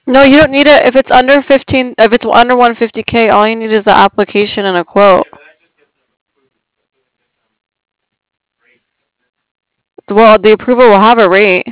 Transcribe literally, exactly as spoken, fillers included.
No, you don't need it if it's under fifteen. If it's under one hundred fifty k, all you need is the application and a quote. Well, the approval will have a rate.